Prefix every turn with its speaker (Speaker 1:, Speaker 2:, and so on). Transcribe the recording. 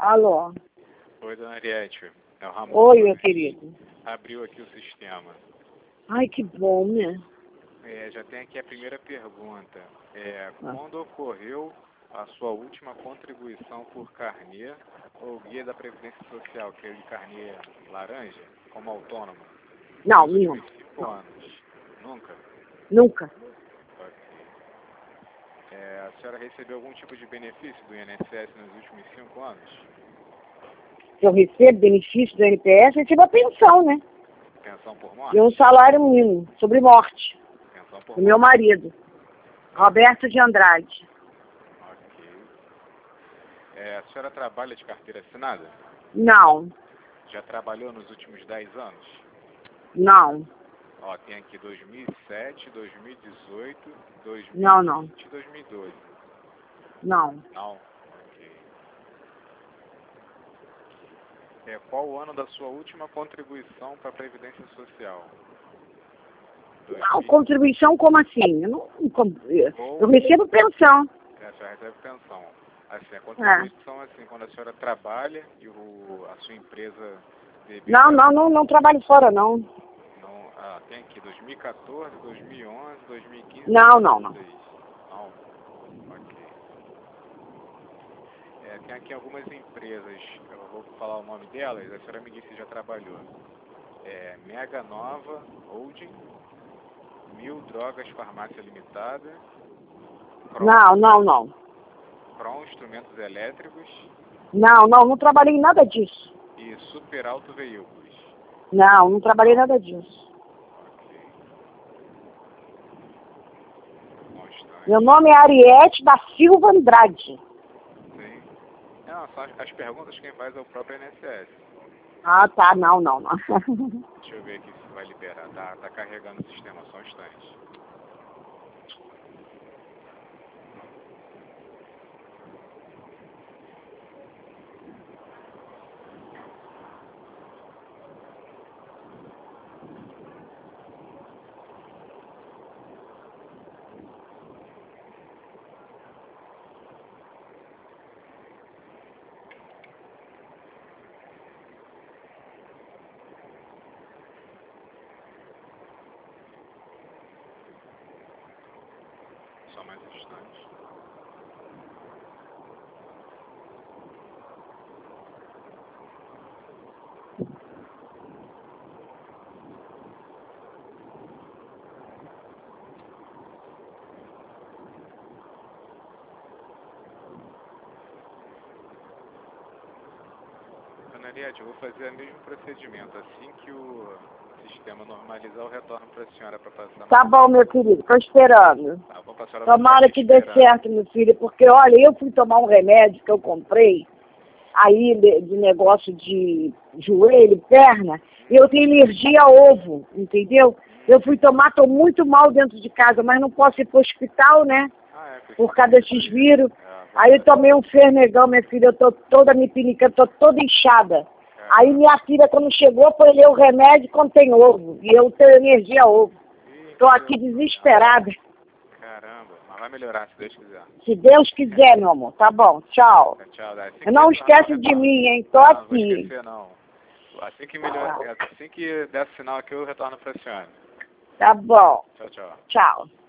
Speaker 1: Alô?
Speaker 2: Oi, dona Ariete. É o Ramon.
Speaker 1: Oi, meu querido.
Speaker 2: Abriu aqui o sistema.
Speaker 1: Ai, que bom, né?
Speaker 2: Já tem aqui a primeira pergunta. Quando ocorreu a sua última contribuição por carnê ou guia da Previdência Social, aquele carnê laranja, como autônomo?
Speaker 1: Não,
Speaker 2: Nos
Speaker 1: nenhum.
Speaker 2: últimos 5 anos? Nunca?
Speaker 1: Nunca.
Speaker 2: Ok. A senhora recebeu algum tipo de benefício do INSS nos últimos 5 anos?
Speaker 1: Se eu recebo benefício do NPS, eu recebo a pensão, né?
Speaker 2: Pensão por morte?
Speaker 1: E um salário mínimo, sobre morte,
Speaker 2: Pensão por
Speaker 1: do meu
Speaker 2: morte.
Speaker 1: marido, Roberto de Andrade.
Speaker 2: Ok. A senhora trabalha de carteira assinada?
Speaker 1: Não,
Speaker 2: Já trabalhou nos últimos 10 anos?
Speaker 1: não,
Speaker 2: Ó, tem aqui 2007, 2018, 2020
Speaker 1: não,
Speaker 2: e 2012.
Speaker 1: não.
Speaker 2: Não? Ok. Qual o ano da sua última contribuição para a Previdência Social?
Speaker 1: Não, contribuição como assim? Eu recebo pensão.
Speaker 2: A senhora recebe pensão. Assim, a contribuição assim, quando a senhora trabalha e a sua empresa...
Speaker 1: Não trabalho fora, não.
Speaker 2: Não, tem aqui 2014, 2011, 2015 e
Speaker 1: Não.
Speaker 2: 2016. Não? Ok. Tem aqui algumas empresas, eu vou falar o nome delas, a senhora me disse se já trabalhou. Mega Nova Holding, Mil Drogas Farmácia Limitada,
Speaker 1: Não.
Speaker 2: Cron Instrumentos Elétricos
Speaker 1: Não trabalhei em nada disso.
Speaker 2: e Super Auto Veículos.
Speaker 1: Não trabalhei nada disso.
Speaker 2: Ok. Constante.
Speaker 1: Meu nome é Ariete da Silva Andrade.
Speaker 2: Sim. Não, são as perguntas quem faz é o próprio INSS.
Speaker 1: Ah, tá, não.
Speaker 2: Deixa eu ver aqui se vai liberar. Tá carregando o sistema, só um instante. Só mais um instante. Dona Ariete, eu vou fazer o mesmo procedimento. Assim que o sistema normalizar, eu retorno para a senhora para passar.
Speaker 1: Tá bom, meu querido, tô esperando.
Speaker 2: Tá, vou passar.
Speaker 1: Tomara que dê certo, meu filho, porque, olha, eu fui tomar um remédio que eu comprei, aí de negócio de joelho, perna, e eu tenho alergia a ovo, entendeu? Eu fui tomar, tô muito mal dentro de casa, mas não posso ir pro hospital, né? Por causa desses vírus. Aí eu tomei um Fernegão, minha filha, eu tô toda me pinicando, tô toda inchada. Aí minha filha, quando chegou, foi ler o remédio e contém ovo. E eu tenho alergia a ovo. Tô aqui desesperada.
Speaker 2: Caramba, mas vai melhorar se Deus quiser.
Speaker 1: Se Deus quiser, meu amor. Tá bom, tchau.
Speaker 2: Tchau,
Speaker 1: Não esquece de mim, hein? Tô
Speaker 2: aqui. Não vou
Speaker 1: aqui.
Speaker 2: esquecer, não. Assim que der sinal aqui, eu retorno para a senhora.
Speaker 1: Tá bom.
Speaker 2: Tchau.
Speaker 1: Tchau.